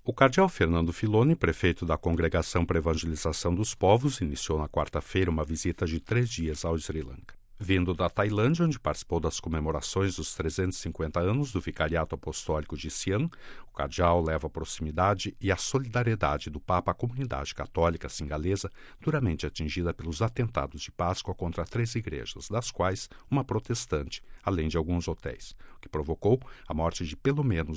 O cardeal Fernando Filoni, prefeito da Congregação para a Evangelização dos Povos, iniciou na quarta-feira uma visita de 3 dias ao Sri Lanka. Vindo da Tailândia, onde participou das comemorações dos 350 anos do Vicariato Apostólico de Siam, o cardeal leva a proximidade e a solidariedade do Papa à comunidade católica singalesa, duramente atingida pelos atentados de Páscoa contra 3 igrejas, das quais uma protestante, além de alguns hotéis, o que provocou a morte de pelo menos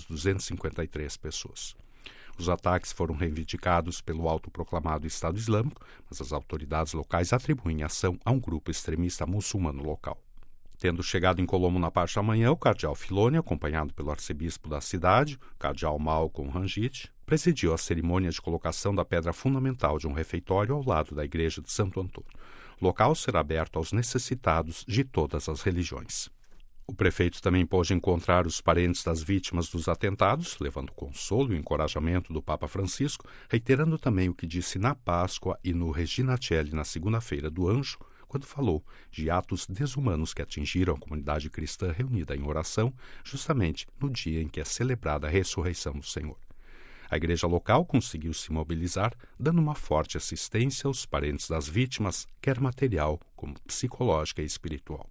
253 pessoas. Os ataques foram reivindicados pelo autoproclamado Estado Islâmico, mas as autoridades locais atribuem a ação a um grupo extremista muçulmano local. Tendo chegado em Colombo na parte da manhã, o cardeal Filoni, acompanhado pelo arcebispo da cidade, o cardeal Malcolm Ranjit, presidiu a cerimônia de colocação da pedra fundamental de um refeitório ao lado da igreja de Santo Antônio. O local será aberto aos necessitados de todas as religiões. O prefeito também pôde encontrar os parentes das vítimas dos atentados, levando consolo e encorajamento do Papa Francisco, reiterando também o que disse na Páscoa e no Regina Coeli na segunda-feira do Anjo, quando falou de atos desumanos que atingiram a comunidade cristã reunida em oração, justamente no dia em que é celebrada a ressurreição do Senhor. A igreja local conseguiu se mobilizar, dando uma forte assistência aos parentes das vítimas, quer material como psicológica e espiritual.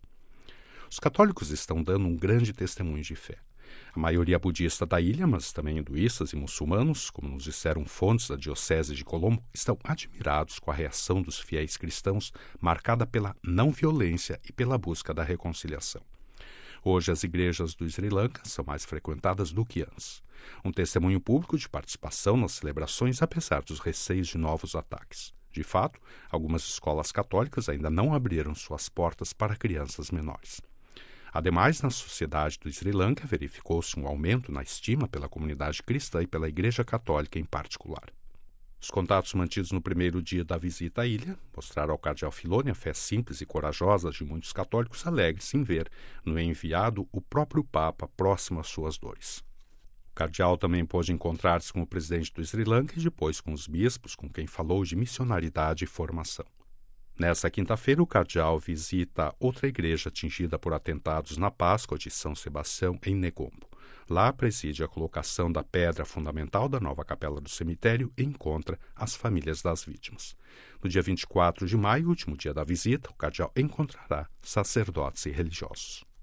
Os católicos estão dando um grande testemunho de fé. A maioria budista da ilha, mas também hinduístas e muçulmanos, como nos disseram fontes da Diocese de Colombo, estão admirados com a reação dos fiéis cristãos, marcada pela não-violência e pela busca da reconciliação. Hoje, as igrejas do Sri Lanka são mais frequentadas do que antes. Um testemunho público de participação nas celebrações, apesar dos receios de novos ataques. De fato, algumas escolas católicas ainda não abriram suas portas para crianças menores. Ademais, na sociedade do Sri Lanka, verificou-se um aumento na estima pela comunidade cristã e pela Igreja Católica em particular. Os contatos mantidos no primeiro dia da visita à ilha mostraram ao cardeal Filoni a fé simples e corajosa de muitos católicos alegres em ver no enviado o próprio Papa próximo às suas dores. O cardeal também pôde encontrar-se com o presidente do Sri Lanka e depois com os bispos, com quem falou de missionaridade e formação. Nesta quinta-feira, o cardeal visita outra igreja atingida por atentados na Páscoa de São Sebastião, em Negombo. Lá preside a colocação da pedra fundamental da nova capela do cemitério e encontra as famílias das vítimas. No dia 24 de maio, último dia da visita, o cardeal encontrará sacerdotes e religiosos.